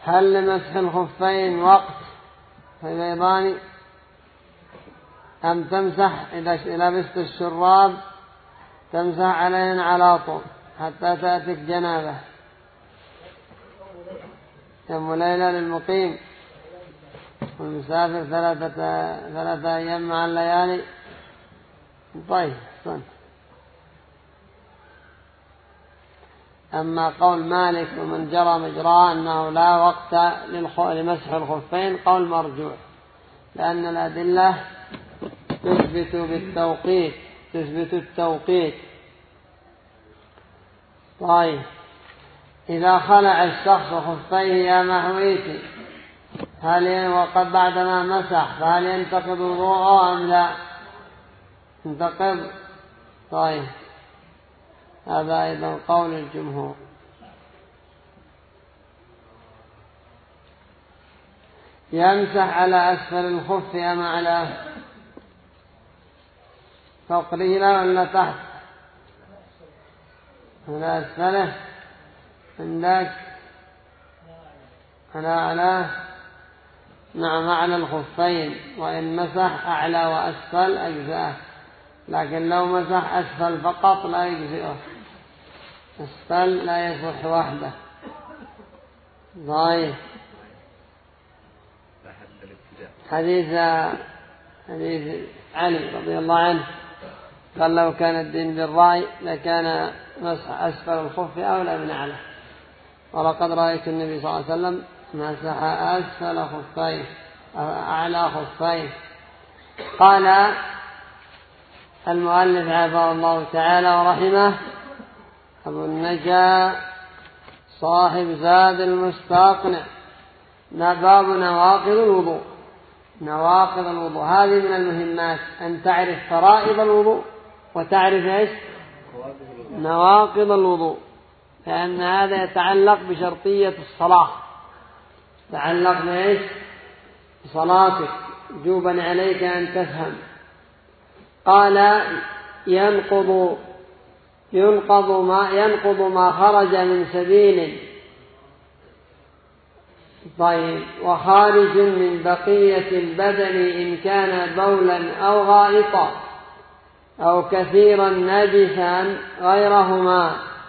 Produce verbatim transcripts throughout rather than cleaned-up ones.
هل لمسح الخفين وقت في البيضان أم تمسح إذا لبست الشراب تمسح عليهن على طول حتى تأتيك جنابه؟ يوم ليلة للمقيم والمسافر ثلاثة, ثلاثة أيام مع الليالي. طيب صن. أما قول مالك ومن جرى مجراه أنه لا وقت لمسح الخفين قول مرجوح، لأن الأدلة تثبت بالتوقيت تثبت التوقيت. طيب إذا خلع الشخص خفيه يا محويتي هل وقد بعدما مسح فهل ينتقض وضوءه أم لا؟ ينتقض. طيب هذا أيضا قول الجمهور. يمسح على أسفل الخف أم على فوق رجله ولا تحت؟ على أسفله عندك على أعلاه. نعم على الخفين، وإن مسح أعلى وأسفل أجزاءه، لكن لو مسح أسفل فقط لا يجزئه، أسفل لا يصح وحده. ضعيف. حديث حديث علي رضي الله عنه قال لو كان الدين بالرأي لكان مسح أسفل الخف أولى من أعلى، ولقد رأيت النبي صلى الله عليه وسلم مسح أسفل خفيه أعلى خفيه. قال المؤلف عافاه الله تعالى ورحمه أبو النجا صاحب زاد المستقنع باب نواقض الوضوء. نواقض الوضوء هذه من المهمات، أن تعرف فرائض الوضوء وتعرف إيش نواقض الوضوء، لأن هذا يتعلق بشرطية الصلاة، يتعلق بإيش بصلاتك، وجوبا عليك أن تفهم. قال ينقض ينقض ما ينقض ما خرج من سبيل طيب وخارج من بقية البدن إن كان بولا أو غائطا أو كثيرا نجسا غيرهما،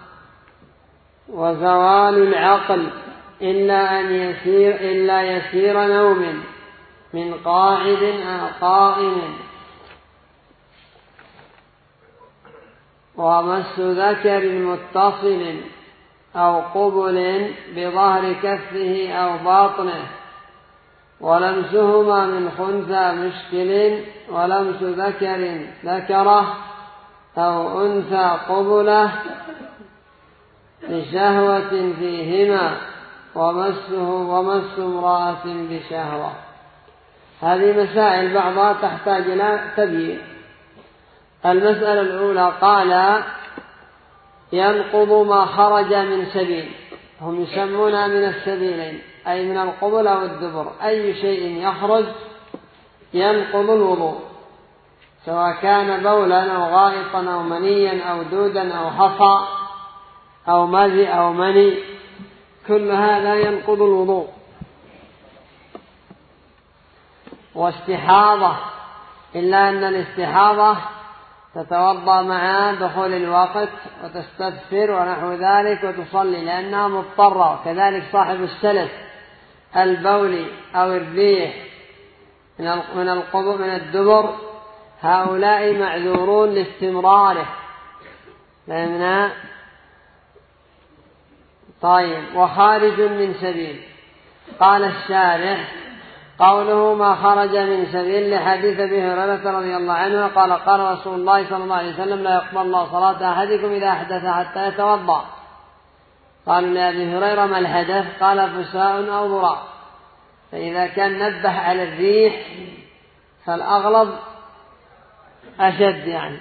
وزوال العقل إلا أن يسير إلا يسير نوم من قاعد أو قائم، ومس ذكر متصل أو قبل بظهر كفه أو باطنه، ولمسهما من خنثى مشكل، ولمس ذكر ذكره أو أنثى قبله بشهوة فيهما، ومسه ومس امرأة بشهوة. هذه مسائل بعضها تحتاج إلى تبيين. المسألة الأولى قال ينقض ما خرج من سبيل، هم يسمونها من السبيلين أي من القبل أو الدبر، أي شيء يخرج ينقض الوضوء، سواء كان بولا أو غائطا أو منيا أو دودا أو حصى أو مزي أو مني، كل هذا ينقض الوضوء. واستحاضة، إلا أن الاستحاضة تتوضأ مع دخول الوقت وتستغفر ونحو ذلك وتصلي لأنها مضطرة. وكذلك صاحب السلس البولي أو الريح من القبور من الدبر، هؤلاء معذورون لاستمراره. فهمنا؟ طيب وخارج من سبيل، قال الشارح قوله ما خرج من سبيل لحديث أبي هريرة رضي الله عنه قال قال رسول الله صلى الله عليه وسلم لا يقبل الله صلاة أحدكم إذا أحدث حتى يتوضأ. قالوا لأبي هريرة ما الحدث؟ قال فساء أو ضراء. فإذا كان نبه على الريح فالأغلب أشد يعني.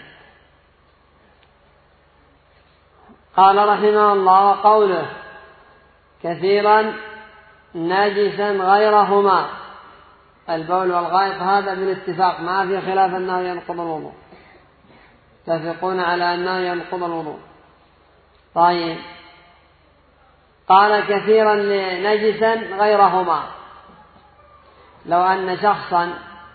قال رحمه الله وقوله كثيرا ناجسا غيرهما، البول والغائط هذا بالاتفاق ما في خلاف أنه ينقض الوضوء، يتفقون على أنه ينقض الوضوء. طيب قال كثيرا نجسا غيرهما، لو أن شخصا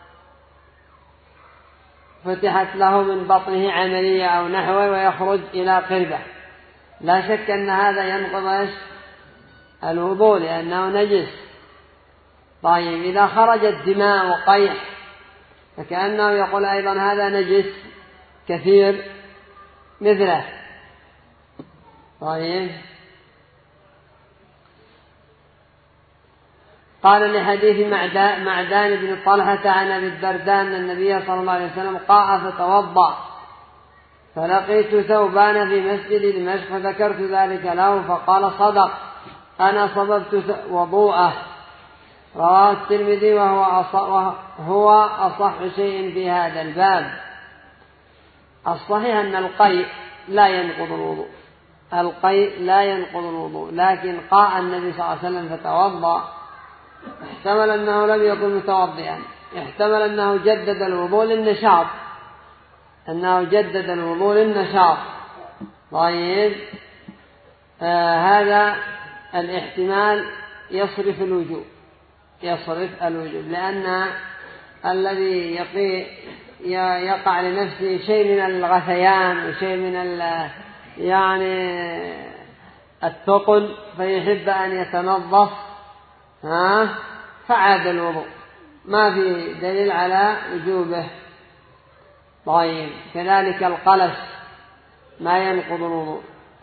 فتحت له من بطنه عملية أو نحوه ويخرج إلى قربة، لا شك أن هذا ينقض الوضوء لأنه نجس. طيب إذا خرجت دماء وقيح فكأنه يقول أيضا هذا نجس كثير مثله. طيب قال لحديث معدان بن طلحة عن أبي الدرداء أن النبي صلى الله عليه وسلم قاء فتوضأ، فلقيت ثوبان في مسجد دمشق فذكرت ذلك له فقال صدق أنا صببت وضوءه. رواه الترمذي وهو أصح, وهو أصح شيء في هذا الباب. الصحيح أن القيء لا ينقض الوضوء، القيء لا ينقض الوضوء، لكن قاء النبي صلى الله عليه وسلم فتوضأ، احتمل أنه لم يكن متوضئا، احتمل أنه جدد الوضوء للنشاط، أنه جدد الوضوء للنشاط. طيب آه هذا الاحتمال يصرف الوجوب، يصرف الوجوب، لأن الذي يقي يقع لنفسه شيء من الغثيان وشيء من يعني الثقل فيحب أن يتنظف ها فعاد الوضوء، ما في دليل على وجوبه. طيب كذلك القلس ما ينقض الوضوء.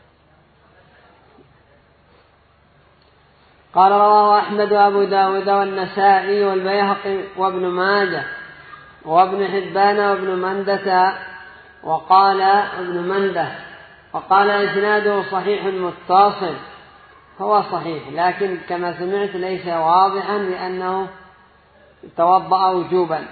قال رواه أحمد وأبو داود والنسائي والبيهقي وابن ماجه وابن حبان وابن مندة، وقال ابن منده وقال إسناده صحيح متصل. هو صحيح لكن كما سمعت ليس واضحا لأنه توضأ وجوبا.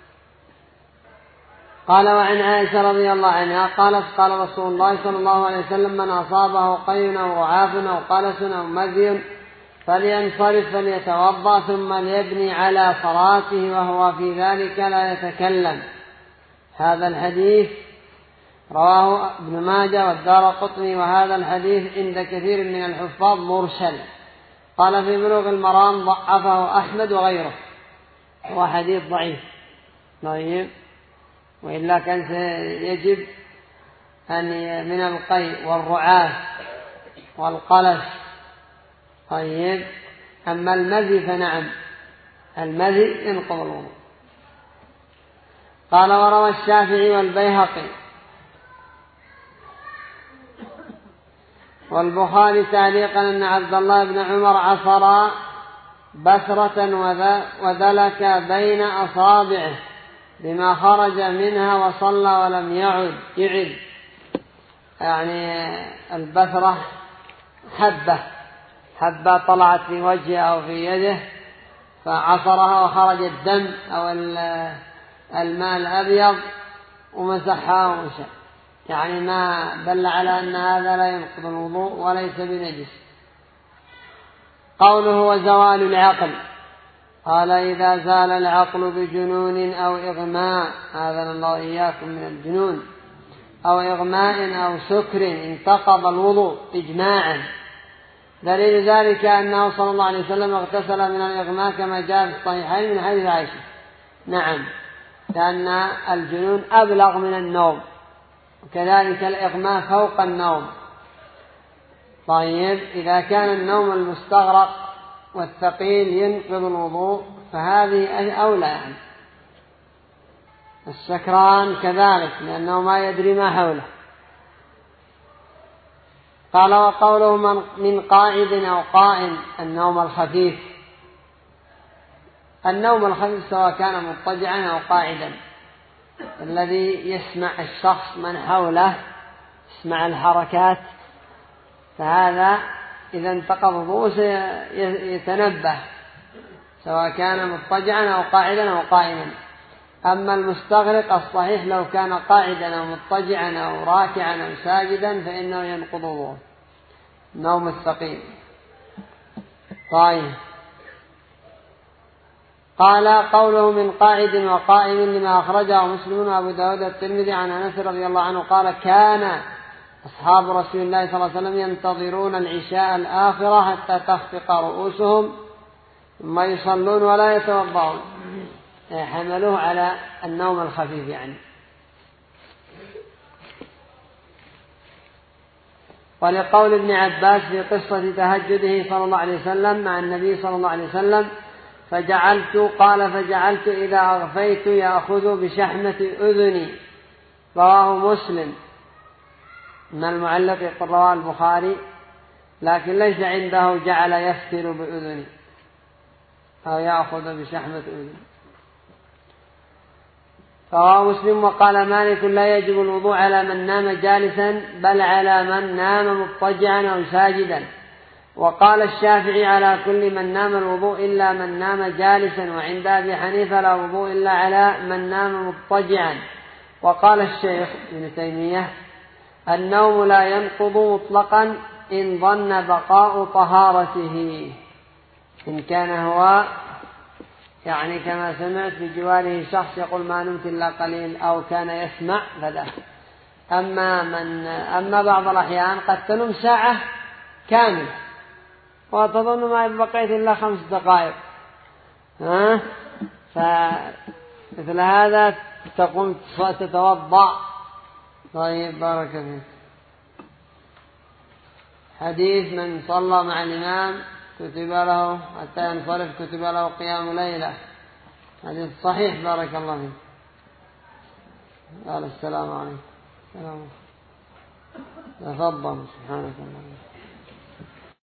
قال وعن عائشة رضي الله عنها قالت قال رسول الله صلى الله عليه وسلم من أصابه قيء أو رعاف أو قلس أو مذي فلينصرف فليتوضأ ثم ليبني على صلاته وهو في ذلك لا يتكلم. هذا الحديث رواه ابن ماجه والدارقطني، وهذا الحديث عند كثير من الحفاظ مرسل. قال في بلوغ المرام ضعفه أحمد وغيره، هو حديث ضعيف. طيب وإلا كان يجب أن من القيء والرعاف والقلس. طيب أما المذي فنعم، المذي ينقض الوضوء. قال وروى الشافعي والبيهقي والبخاري تعليقا أن عبد الله بن عمر عصر بثرة ودلك بين أصابعه بما خرج منها وصلى ولم يعد يعد يعني البثرة حبة حبة طلعت في وجهه أو في يده فعصرها وخرج الدم أو الماء الأبيض ومسحها ومشى، يعني ما دل على أن هذا لا ينقض الوضوء وليس بنجس. قوله وزوال العقل، قال إذا زال العقل بجنون أو إغماء، آذن الله إياكم من الجنون، أو إغماء أو سكر انتقض الوضوء إجماعا. دليل ذلك أنه صلى الله عليه وسلم اغتسل من الإغماء كما جاء في الصحيحين من حديث عائشة. نعم، لأن الجنون أبلغ من النوم، وكذلك الإغماء فوق النوم. طيب إذا كان النوم المستغرق والثقيل ينقض الوضوء فهذه أولى، يعني السكران كذلك لأنه ما يدري ما حوله. قال وقوله من قاعد أو قائم، النوم الخفيف، النوم الخفيف سواء كان مضطجعا أو قاعدا، الذي يسمع الشخص من حوله، يسمع الحركات، فهذا إذا انتقض الوضوء يتنبه سواء كان مضطجعا أو قاعدا أو قائما. أما المستغرق الصحيح لو كان قاعدا أو مضطجعا أو راكعا أو ساجدا فإنه ينقض الوضوء، النوم الثقيل. طيب قال قوله من قاعد وقائم لما أخرجه مسلم وأبو داود الترمذي عن أنس رضي الله عنه قال كان أصحاب رسول الله صلى الله عليه وسلم ينتظرون العشاء الآخرة حتى تخفق رؤوسهم ثم يصلون ولا يتوضعون، حملوه على النوم الخفيف يعني. ولقول ابن عباس في قصة تهجده صلى الله عليه وسلم مع النبي صلى الله عليه وسلم فجعلت قال فجعلت إذا أغفيت يأخذ بشحمة أذني، رواه مسلم. من المعلق يقول رواه البخاري، لكن ليس عنده جعل يفتر بأذني أو يأخذ بشحمة أذني، رواه مسلم. وقال مالك لا يجب الوضوء على من نام جالسا بل على من نام مضطجعا أو ساجدا. وقال الشافعي على كل من نام الوضوء إلا من نام جالسا، وعند أبي حنيفة لا وضوء إلا على من نام مضطجعا. وقال الشيخ ابن تيمية النوم لا ينقض مطلقا إن ظن بقاء طهارته، إن كان هو يعني كما سمعت بجواره شخص يقول ما نمت إلا قليل أو كان يسمع فذا. أما, من أما بعض الأحيان قد تنم ساعة كاملة وتظن ما بقيت إلا خمس دقائق، ها؟ فمثل هذا تقوم تتوضأ. طيب بارك فيك. حديث من صلى مع الإمام كتب له حتى ينصرف كتب له قيام ليلة، حديث صحيح بارك الله فيك. قال السلام عليكم. السلام عليكم. تفضل. سبحانك اللهم.